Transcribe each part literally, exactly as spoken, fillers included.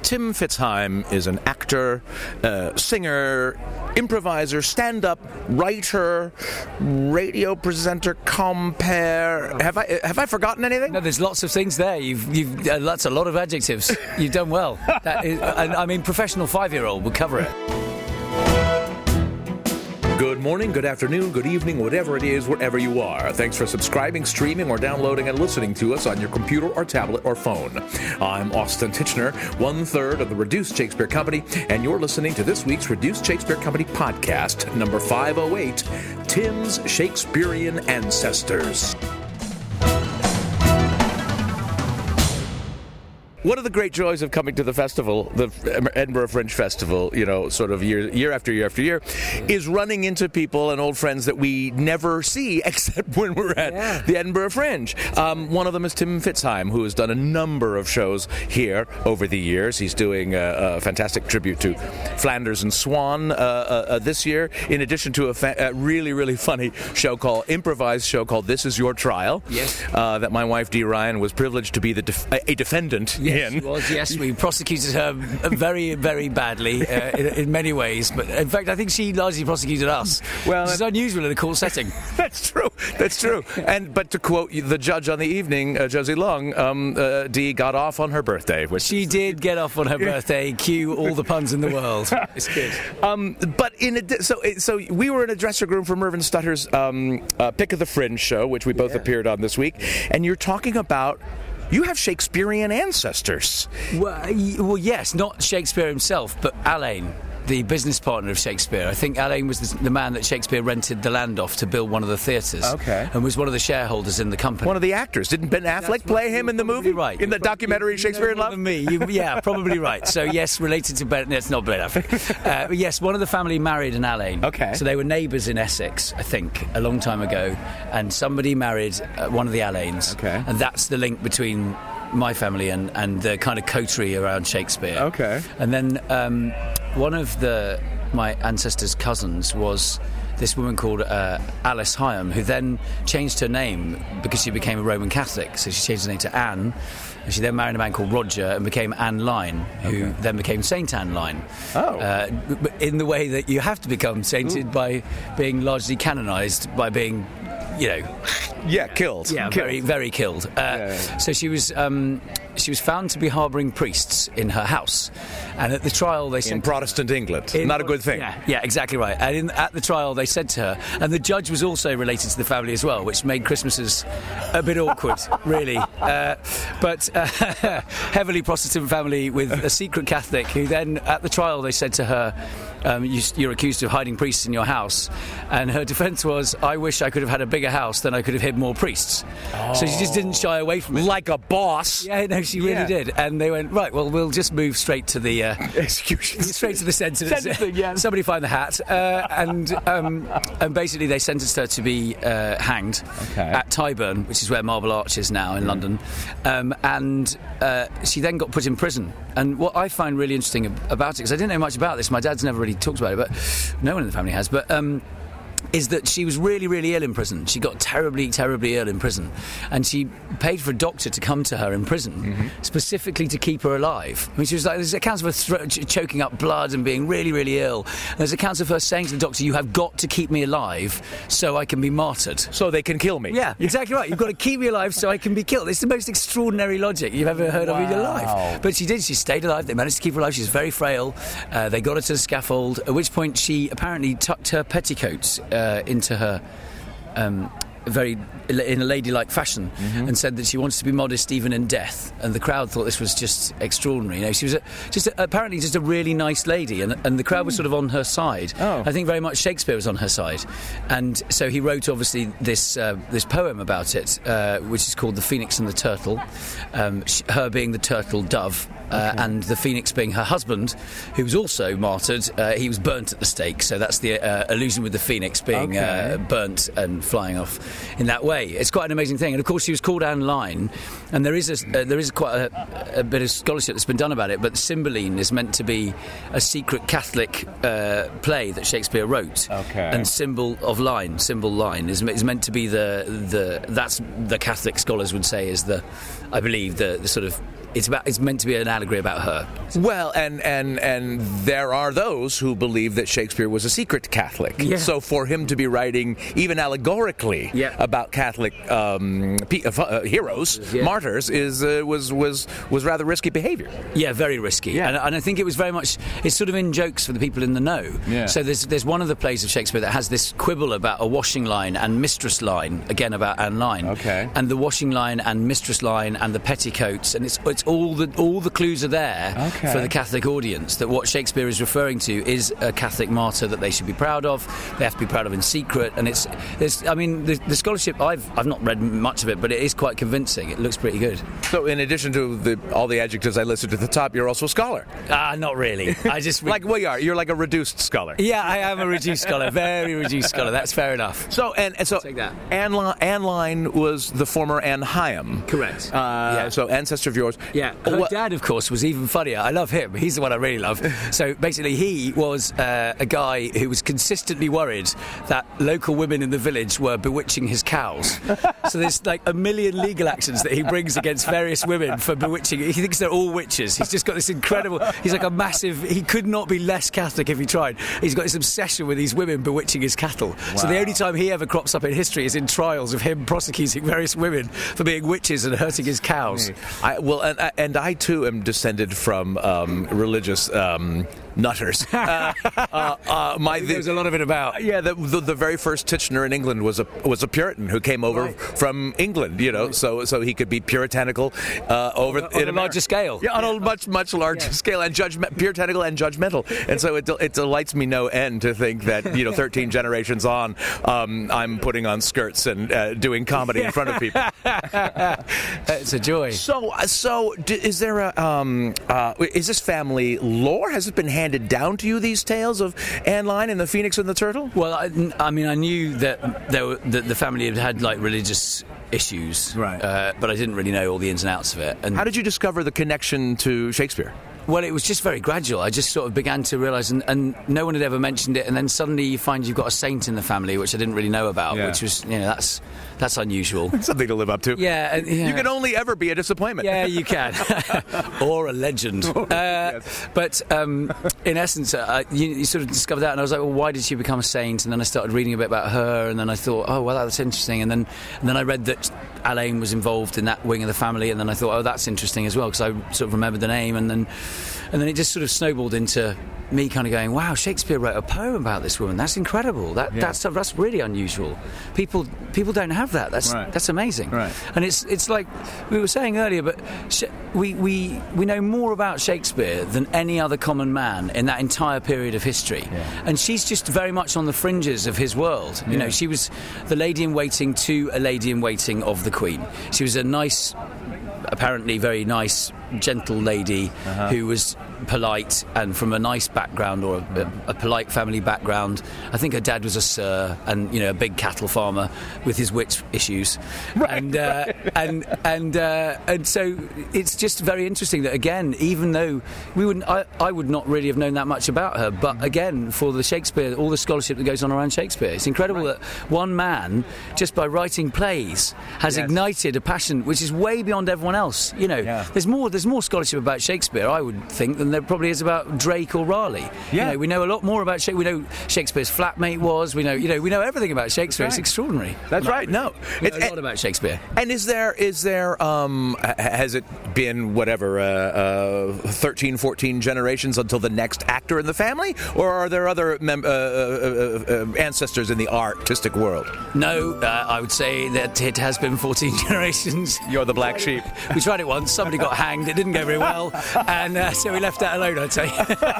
Tim Fitzheim is an actor, uh, singer, improviser, stand-up, writer, radio presenter, compere. Have I have I forgotten anything? No, there's lots of things there. You've you've uh, that's a lot of adjectives. You've done well. That is, and, I mean, professional five-year-old would cover it. Good morning, good afternoon, good evening, whatever it is, wherever you are. Thanks for subscribing, streaming, or downloading and listening to us on your computer or tablet or phone. I'm Austin Tichenor, one-third of the Reduced Shakespeare Company, and you're listening to this week's Reduced Shakespeare Company podcast, number five oh eight, Tim's Shakespearean Ancestors. One of the great joys of coming to the festival, the Edinburgh Fringe Festival, you know, sort of year, year after year after year, is running into people and old friends that we never see except when we're at yeah. the Edinburgh Fringe. Um, one of them is Tim Fitzheim, who has done a number of shows here over the years. He's doing a, a fantastic tribute to Flanders and Swan uh, uh, this year, in addition to a, fa- a really, really funny show called, improvised show called This Is Your Trial, yes. uh, that my wife Dee Ryan was privileged to be the def- a defendant yes. in. Yes, was, yes, we prosecuted her very, very badly uh, in, in many ways. But in fact, I think she largely prosecuted us. Well, which is unusual in a court setting. That's true. That's true. And but to quote the judge on the evening, uh, Josie Long, um, uh, Dee got off on her birthday. Which she did get off on her birthday. Cue all the puns in the world. It's good. Um, but in a, so so we were in a dressing room for Mervyn Stutter's um, uh, Pick of the Fringe show, which we both yeah. appeared on this week, and you're talking about. You have Shakespearean ancestors. Well, well, yes, not Shakespeare himself, but Allain, the business partner of Shakespeare. I think Allain was the, the man that Shakespeare rented the land off to build one of the theatres. Okay. And was one of the shareholders in the company. One of the actors. Didn't Ben Affleck That's play him in the movie? Right. In the documentary you, Shakespeare in Love? Than me. You, yeah, probably right. So, yes, related to Ben... No, it's not Ben Affleck. Uh, but yes, one of the family married an Allain. Okay. So they were neighbours in Essex, I think, a long time ago. And somebody married uh, one of the Allains. Okay. And that's the link between my family and, and the kind of coterie around Shakespeare. Okay. And then um, one of the my ancestors' cousins was this woman called uh, Alice Hyam, who then changed her name because she became a Roman Catholic. So she changed her name to Anne, and she then married a man called Roger and became Anne Lyne, who okay. then became Saint Anne Lyne. Oh. Uh, in the way that you have to become sainted Ooh. by being largely canonised, by being... You know, yeah, killed. Yeah, killed. very, very killed. Uh, yeah, yeah. So she was, um, she was found to be harbouring priests in her house, and at the trial they said in Protestant England, in, not a good thing. Yeah, yeah, exactly right. And in, at the trial they said to her, and the judge was also related to the family as well, which made Christmases a bit awkward, really. Uh, but uh, heavily Protestant family with a secret Catholic, who then at the trial they said to her, um, you, "You're accused of hiding priests in your house," and her defence was, "I wish I could have had a bigger house, then I could have hid more priests." Oh. So she just didn't shy away from it. Like a boss. Yeah, no, she really yeah. did. And they went, right, well, we'll just move straight to the... Uh, execution. Straight to the sentence. Sentencing, yeah. Somebody find the hat. Uh, and um, and basically they sentenced her to be uh, hanged okay. at Tyburn, which is where Marble Arch is now in mm. London. Um, and uh, she then got put in prison. And what I find really interesting about it, because I didn't know much about this, my dad's never really talked about it, but no one in the family has, but... Um, is that she was really, really ill in prison. She got terribly, terribly ill in prison. And she paid for a doctor to come to her in prison, mm-hmm. specifically to keep her alive. I mean, she was like, there's accounts of her thro- ch- choking up blood and being really, really ill. And there's accounts of her saying to the doctor, "You have got to keep me alive so I can be martyred." So they can kill me. Yeah, exactly right. You've got to keep me alive so I can be killed. It's the most extraordinary logic you've ever heard wow. of in your life. But she did. She stayed alive. They managed to keep her alive. She was very frail. Uh, they got her to the scaffold, at which point she apparently tucked her petticoats uh, into her um, very in a ladylike fashion, mm-hmm. and said that she wanted to be modest even in death. And the crowd thought this was just extraordinary. You know, she was a, just a, apparently just a really nice lady, and, and the crowd was sort of on her side. Oh. I think very much Shakespeare was on her side, and so he wrote obviously this uh, this poem about it, uh, which is called "The Phoenix and the Turtle." Um, she, her being the turtle dove. Uh, okay. And the phoenix being her husband, who was also martyred. Uh, he was burnt at the stake, so that's the uh, allusion with the phoenix being okay. uh, burnt and flying off in that way. It's quite an amazing thing, and of course she was called Anne Lyne, and there is a, uh, there is quite a, a bit of scholarship that's been done about it. But Cymbeline is meant to be a secret Catholic uh, play that Shakespeare wrote, okay. and symbol of line, symbol line is, is meant to be the the that's the Catholic scholars would say is the, I believe the, the sort of it's about it's meant to be an allegory about her. Well, and and and there are those who believe that Shakespeare was a secret Catholic. Yeah. So for him to be writing even allegorically yeah. about Catholic um, p- uh, heroes, yeah. martyrs, is uh, was was was rather risky behavior. Yeah, very risky. Yeah. And, and I think it was very much it's sort of in jokes for the people in the know. Yeah. So there's there's one of the plays of Shakespeare that has this quibble about a washing line and mistress line, again about Anne Line. Okay. And the washing line and mistress line and the petticoats, and it's it's all the all the clues are there okay. for the Catholic audience that what Shakespeare is referring to is a Catholic martyr that they should be proud of. They have to be proud of in secret, and it's there's I mean the, the scholarship I've I've not read much of it, but it is quite convincing. It looks pretty good. So in addition to the all the adjectives I listed at the top, you're also a scholar. Ah, uh, not really. I just re- like well, you are. You're like a reduced scholar. Yeah, I am a reduced scholar, very reduced scholar. That's fair enough. So and, and so take that. Anne, Anne Line was the former Anne Hyam. Correct. Uh, yeah. So ancestor of yours. Yeah. Her what? dad, of course, was even funnier. I love him. He's the one I really love. So basically, he was uh, a guy who was consistently worried that local women in the village were bewitching his cows. So there's like a million legal actions that he brings against various women for bewitching. He thinks they're all witches. He's just got this incredible. He's like a massive. He could not be less Catholic if he tried. He's got this obsession with these women bewitching his cattle. Wow. So the only time he ever crops up in history is in trials of him prosecuting various women for being witches and hurting his cows. I, well, and, and I too am descended from um, religious um, nutters. Uh, uh, uh, my, the, There's a lot of it about. Yeah, the, the, the very first Titchener in England was a was a Puritan who came over right. from England. You know, so so he could be puritanical uh, over on, on in a larger scale. Yeah, on a much much larger yeah. scale and judgment, puritanical and judgmental. And so it it delights me no end to think that you know thirteen generations on, um, I'm putting on skirts and uh, doing comedy in front of people. It's a joy. So so is there a um, uh, is this family lore? Has it been handed down to you, these tales of Anne Line and the Phoenix and the Turtle? Well, I, I mean, I knew that there were, that the family had had like religious issues, right? Uh, but I didn't really know all the ins and outs of it. And how did you discover the connection to Shakespeare? Well, it was just very gradual. I just sort of began to realise, and, and no one had ever mentioned it, and then suddenly you find you've got a saint in the family, which I didn't really know about, yeah. which was, you know, that's that's unusual. Something to live up to. Yeah, uh, yeah. You can only ever be a disappointment. Yeah, you can. Or a legend. Oh, uh, yes. But um, in essence, uh, you, you sort of discover that, and I was like, well, why did she become a saint? And then I started reading a bit about her, and then I thought, oh, well, that's interesting. And then and then I read that Alain was involved in that wing of the family, and then I thought, oh, that's interesting as well, because I sort of remembered the name, and then and then it just sort of snowballed into me kind of going, wow, Shakespeare wrote a poem about this woman. That's incredible. That yeah. that's that's really unusual. People people don't have that. That's right. that's amazing. Right. And it's it's like we were saying earlier, but sh- we we we know more about Shakespeare than any other common man in that entire period of history. Yeah. And she's just very much on the fringes of his world. You yeah. know, she was the lady in waiting to a lady in waiting of the Queen. She was a nice, apparently very nice, gentle lady uh-huh. who was polite and from a nice background, or a, a, a polite family background. I think her dad was a sir, and you know, a big cattle farmer with his witch issues, right, and uh, right. and and uh, and so it's just very interesting that, again, even though we wouldn't, I, I would not really have known that much about her, but again, for the Shakespeare, all the scholarship that goes on around Shakespeare, it's incredible right. that one man, just by writing plays, has yes. ignited a passion which is way beyond everyone else. You know, yeah. there's more there's more scholarship about Shakespeare, I would think, than there probably is about Drake or Raleigh. Yeah. You know, we know a lot more about Shakespeare. We know Shakespeare's flatmate was. We know, you know, we know everything about Shakespeare. That's right. It's extraordinary. That's like, right. No, we know it, a lot about Shakespeare. And is there is there um, has it been whatever uh, uh, thirteen, fourteen generations until the next actor in the family, or are there other mem- uh, uh, uh, ancestors in the artistic world? No, uh, I would say that it has been fourteen generations. You're the black sheep. We tried it once. Somebody got hanged. It didn't go very well, and uh, so we left that alone, I'd say.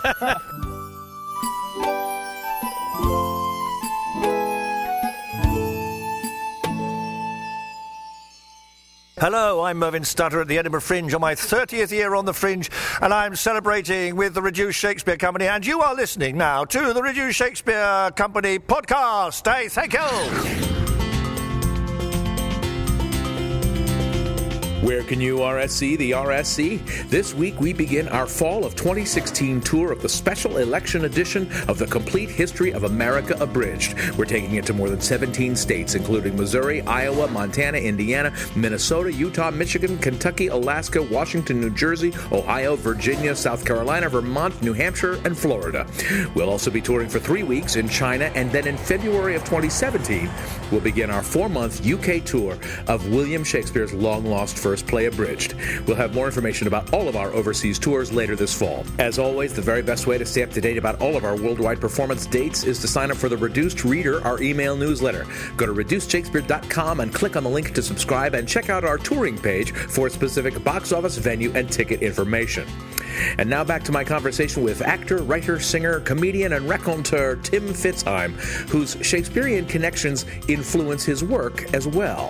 Hello, I'm Mervyn Stutter at the Edinburgh Fringe on my thirtieth year on the Fringe, and I'm celebrating with the Reduced Shakespeare Company, and you are listening now to the Reduced Shakespeare Company podcast. Hey, thank you! Where can you R S C the R S C? This week we begin our fall of twenty sixteen tour of the special election edition of the Complete History of America Abridged. We're taking it to more than seventeen states, including Missouri, Iowa, Montana, Indiana, Minnesota, Utah, Michigan, Kentucky, Alaska, Washington, New Jersey, Ohio, Virginia, South Carolina, Vermont, New Hampshire, and Florida. We'll also be touring for three weeks in China, and then in February of twenty seventeen, we'll begin our four-month U K tour of William Shakespeare's long-lost first play Abridged. We'll have more information about all of our overseas tours later this fall. As always, the very best way to stay up to date about all of our worldwide performance dates is to sign up for the Reduced Reader, our email newsletter. Go to reduced shakespeare dot com and click on the link to subscribe, and check out our touring page for specific box office, venue, and ticket information. And now back to my conversation with actor, writer, singer, comedian, and raconteur Tim Fitzheim, whose Shakespearean connections influence his work as well.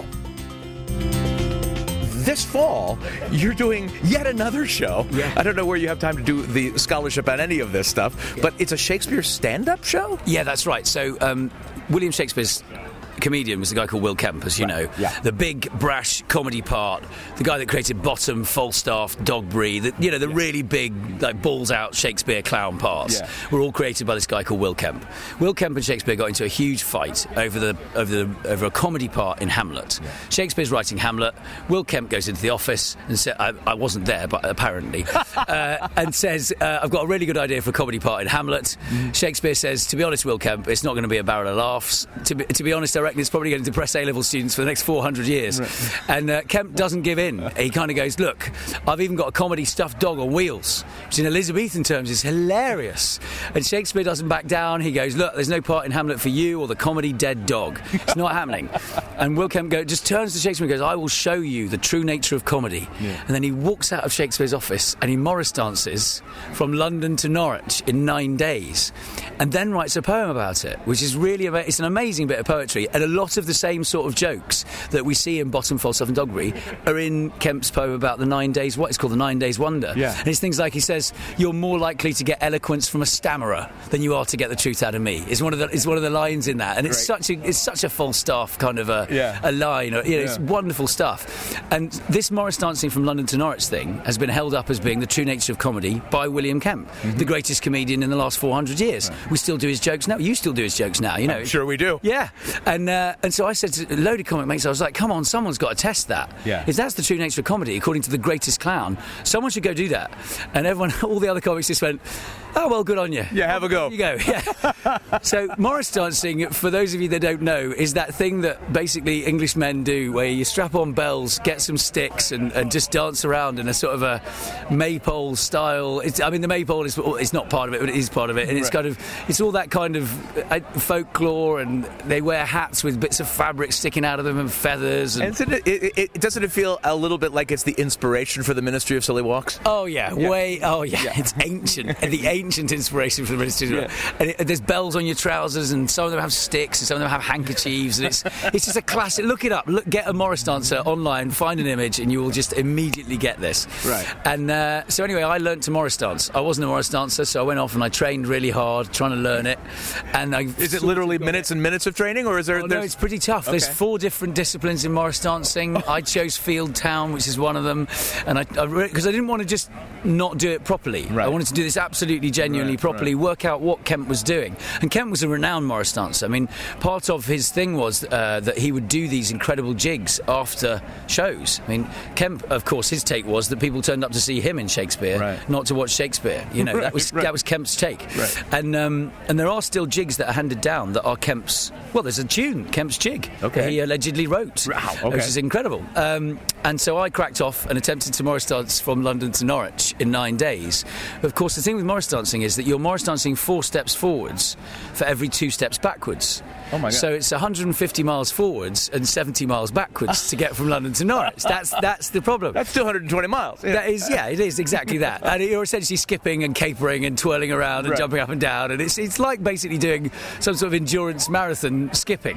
This fall, you're doing yet another show. Yeah. I don't know where you have time to do the scholarship on any of this stuff, yeah. but it's a Shakespeare stand-up show? Yeah, that's right. So, um, William Shakespeare's comedian was the guy called Will Kemp, as you know. Yeah. The big, brash comedy part, the guy that created Bottom, Falstaff, Dogberry, the, you know, the yeah. really big, like, balls-out Shakespeare clown parts yeah. were all created by this guy called Will Kemp. Will Kemp and Shakespeare got into a huge fight over the over the over a comedy part in Hamlet. Yeah. Shakespeare's writing Hamlet. Will Kemp goes into the office and says, I, I wasn't there, but apparently, uh, and says, uh, I've got a really good idea for a comedy part in Hamlet. Mm. Shakespeare says, to be honest, Will Kemp, it's not going to be a barrel of laughs. To be, to be honest, I reckon it's probably going to depress A-level students for the next four hundred years. Right. And uh, Kemp doesn't give in. He kind of goes, look, I've even got a comedy stuffed dog on wheels, which in Elizabethan terms is hilarious. And Shakespeare doesn't back down. He goes, look, there's no part in Hamlet for you or the comedy dead dog. It's not happening. And Will Kemp go, just turns to Shakespeare and goes, I will show you the true nature of comedy. Yeah. And then he walks out of Shakespeare's office and he Morris dances from London to Norwich in nine days and then writes a poem about it, which is really, ama- it's an amazing bit of poetry, and a lot of the same sort of jokes that we see in Bottom, Falstaff and Dogberry are in Kemp's poem about the nine days, what it's called the nine days wonder. Yeah. And it's things like, he says, you're more likely to get eloquence from a stammerer than you are to get the truth out of me. Is one of the is one of the lines in that, and it's Great. such a it's such a Falstaff kind of a yeah. a line. You know, yeah. It's wonderful stuff. And this Morris dancing from London to Norwich thing has been held up as being the true nature of comedy by William Kemp, mm-hmm. the greatest comedian in the last four hundred years. Right. We still do his jokes now. You still do his jokes now. You know, I'm sure we do. Yeah, and uh, and so I said to a load of comic mates, I was like, come on, someone's got to test that. Yeah. If that's the true nature of comedy, according to the greatest clown, someone should go do that. And everyone, all the other comics just went, oh, well, good on you. Yeah, have a go. There you go. Yeah. So Morris dancing, for those of you that don't know, is that thing that basically Englishmen do, where you strap on bells, get some sticks, and, and just dance around in a sort of a maypole style. It's, I mean, the maypole is it's not part of it, but it is part of it, and it's right. kind of it's all that kind of uh, folklore, and they wear hats with bits of fabric sticking out of them and feathers. And, and it, it, it, doesn't it feel a little bit like it's the inspiration for the Ministry of Silly Walks? Oh yeah, yeah. way. Oh yeah, yeah. It's ancient. the ancient inspiration for the Ministry. Yeah. And it, there's bells on your trousers, and some of them have sticks, and some of them have handkerchiefs, and it's it's just a classic. Look it up. Look, get a Morris dancer online, find an image, and you will just immediately get this. Right. And uh, so anyway, I learned to Morris dance. I wasn't a Morris dancer, so I went off and I trained really hard trying to learn it. And I is it literally minutes it. and minutes of training, or is there? Oh, no, it's pretty tough. Okay. There's four different disciplines in Morris dancing. I chose Field Town, which is one of them, and I because I, I didn't want to just not do it properly. Right. I wanted to do this absolutely genuinely right, properly, right. work out what Kemp was doing. And Kemp was a renowned Morris dancer. I mean, part of his thing was uh, that he would do these incredible jigs after shows. I mean, Kemp, of course, his take was that people turned up to see him in Shakespeare, right. not to watch Shakespeare. You know, right, that was right. that was Kemp's take. Right. And um, and there are still jigs that are handed down that are Kemp's. Well, there's a tune, Kemp's jig, okay. that he allegedly wrote, wow, okay. which is incredible. Um, and so I cracked off and attempted to Morris dance from London to Norwich in nine days. Of course, the thing with Morris dancing is that you're Morris dancing four steps forwards for every two steps backwards. Oh my God. So it's one hundred fifty miles forwards and seventy miles backwards to get from London to Norwich. That's that's the problem. That's two hundred twenty miles. Yeah. That is, yeah, it is exactly that. And you're essentially skipping and capering and twirling around and right. jumping up and down, and it's it's like basically doing some sort of endurance marathon skipping.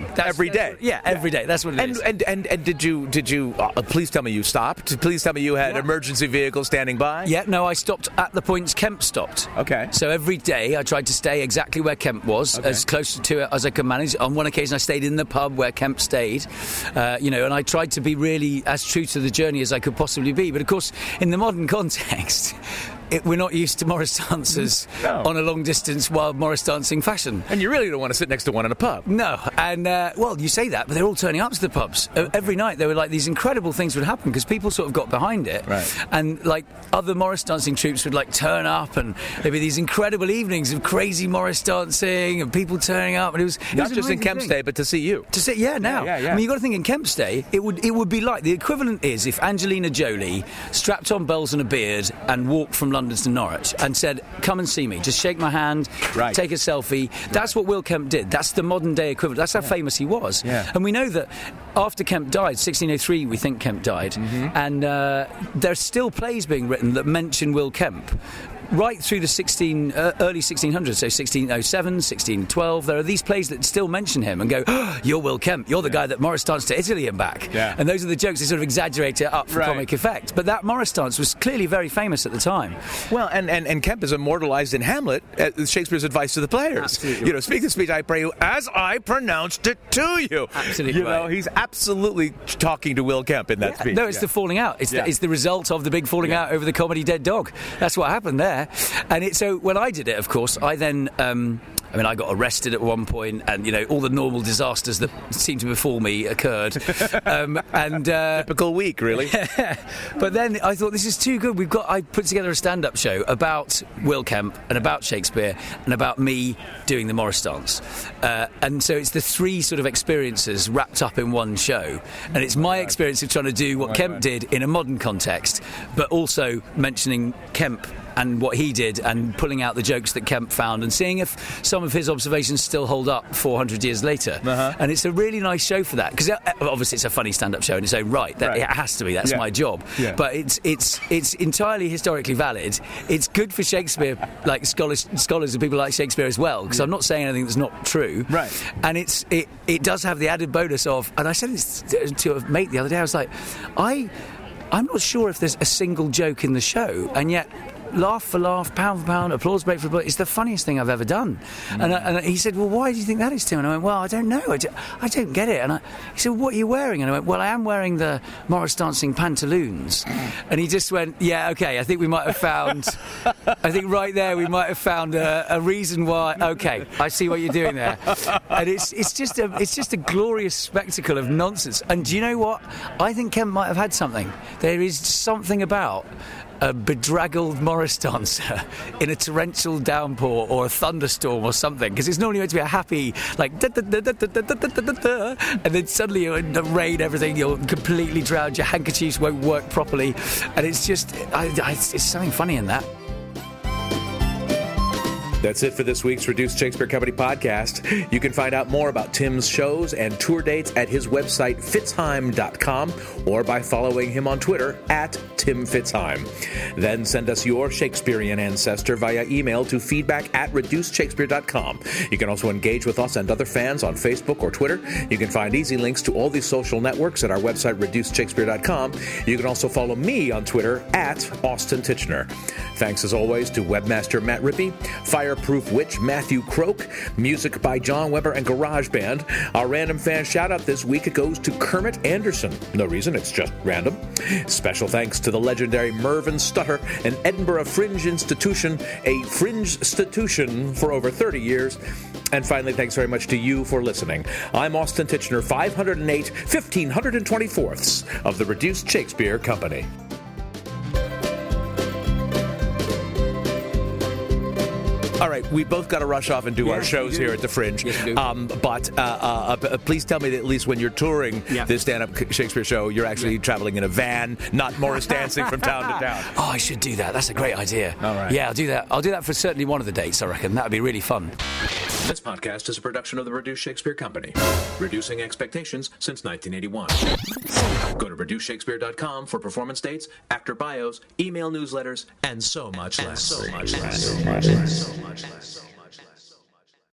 That's, every day. That's, yeah, every day. That's what it and, is. And and and did you did you? Uh, please tell me you stopped. Please tell me you had yeah. emergency vehicles standing by. Yeah, no, I stopped at the points Kemp stopped. Okay. So every day I tried to stay exactly where Kemp was, okay. as close to it as I could manage. On one occasion I stayed in the pub where Kemp stayed, uh, you know, and I tried to be really as true to the journey as I could possibly be. But of course, in the modern context, It, we're not used to Morris dancers no. on a long-distance wild Morris dancing fashion. And you really don't want to sit next to one in a pub. No. And, uh, well, you say that, but they're all turning up to the pubs. Okay. Every night there were, like, these incredible things would happen because people sort of got behind it. Right. And, like, other Morris dancing troupes would, like, turn up and there'd be these incredible evenings of crazy Morris dancing and people turning up. And it was it Not was just in Kemp's Day, but to see you. To see, yeah, now. Yeah, yeah, yeah. I mean, you've got to think in Kemp's Day, it would, it would be like, the equivalent is if Angelina Jolie strapped on bells and a beard and walked from London to Norwich and said, come and see me, just shake my hand, right. take a selfie. That's what Will Kemp did. That's the modern day equivalent. That's how yeah. famous he was. Yeah. And we know that after Kemp died, sixteen oh three, we think Kemp died, mm-hmm. and uh, there's still plays being written that mention Will Kemp. Right through the sixteen, uh, early sixteen hundreds, so sixteen oh seven, sixteen twelve, there are these plays that still mention him and go, oh, you're Will Kemp, you're the yeah. guy that Morris danced to Italy and back. Yeah. And those are the jokes, they sort of exaggerate it up for right. comic effect. But that Morris dance was clearly very famous at the time. Well, and, and, and Kemp is immortalized in Hamlet as Shakespeare's advice to the players. Absolutely. You know, speak the speech I pray you as I pronounced it to you. Absolutely. You know, right. he's absolutely talking to Will Kemp in that yeah. speech. No, it's yeah. the falling out. It's, yeah. the, it's the result of the big falling yeah. out over the comedy Dead Dog. That's what happened there. And it's So when I did it, of course, I then, um, I mean, I got arrested at one point, and you know, all the normal disasters that seemed to befall me occurred. um, and uh, typical week, really. But then I thought, this is too good. We've got. I put together a stand-up show about Will Kemp and about Shakespeare and about me doing the Morris dance. Uh, and so it's the three sort of experiences wrapped up in one show, and it's my experience of trying to do what Kemp did in a modern context, but also mentioning Kemp and what he did and pulling out the jokes that Kemp found and seeing if some of his observations still hold up four hundred years later. Uh-huh. And it's a really nice show for that, because obviously it's a funny stand-up show in its own right. That, right. It has to be. That's yeah. my job. Yeah. But it's it's it's entirely historically valid. It's good for Shakespeare, like scholars, scholars and people like Shakespeare as well, because yeah. I'm not saying anything that's not true. Right. And it's it, it does have the added bonus of, and I said this to a mate the other day, I was like, I, I'm not sure if there's a single joke in the show, and yet laugh for laugh, pound for pound, applause break for applause, it's the funniest thing I've ever done. Mm. And, I, and he said, well, why do you think that is, Tim? And I went, well, I don't know. I, do, I don't get it. And I, he said, well, what are you wearing? And I went, well, I am wearing the Morris dancing pantaloons. And he just went, yeah, okay, I think we might have found, I think right there we might have found a, a reason why, okay, I see what you're doing there. And it's it's just a it's just a glorious spectacle of nonsense. And do you know what? I think Kemp might have had something. There is something about a bedraggled Morris dancer in a torrential downpour or a thunderstorm or something, because it's normally meant to be a happy, like, da, da, da, da, da, da, da, da, da, and then suddenly you're in the rain, everything, you're completely drowned, your handkerchiefs won't work properly, and it's just, I, I, it's something funny in that. That's it for this week's Reduced Shakespeare Company podcast. You can find out more about Tim's shows and tour dates at his website, fitzheim dot com, or by following him on Twitter at Tim Fitzheim. Then send us your Shakespearean ancestor via email to feedback at reduced shakespeare dot com. You can also engage with us and other fans on Facebook or Twitter. You can find easy links to all these social networks at our website, reduced shakespeare dot com. You can also follow me on Twitter at Austin Titchener. Thanks as always to webmaster Matt Rippey, Fireproof Witch Matthew Croak, music by John Weber and GarageBand. Our random fan shout out this week goes to Kermit Anderson. No reason, it's just random. Special thanks to the legendary Mervyn Stutter, an Edinburgh Fringe institution, a fringe institution for over thirty years. And finally, thanks very much to you for listening. I'm Austin Titchener, five oh eight, fifteen twenty-fourths of the Reduced Shakespeare Company. All right, we both got to rush off and do yeah, our shows here at the Fringe. Yes, we do. Um, but uh, uh, uh, please tell me that at least when you're touring yeah. this stand-up Shakespeare show, you're actually yeah. traveling in a van, not Morris dancing from town to town. Oh, I should do that. That's a great idea. All right. Yeah, I'll do that. I'll do that for certainly one of the dates, I reckon. That would be really fun. This podcast is a production of the Reduced Shakespeare Company, reducing expectations since nineteen eighty-one. Go to reduced shakespeare dot com for performance dates, actor bios, email newsletters, and so much less. So much less. So much less. So much less.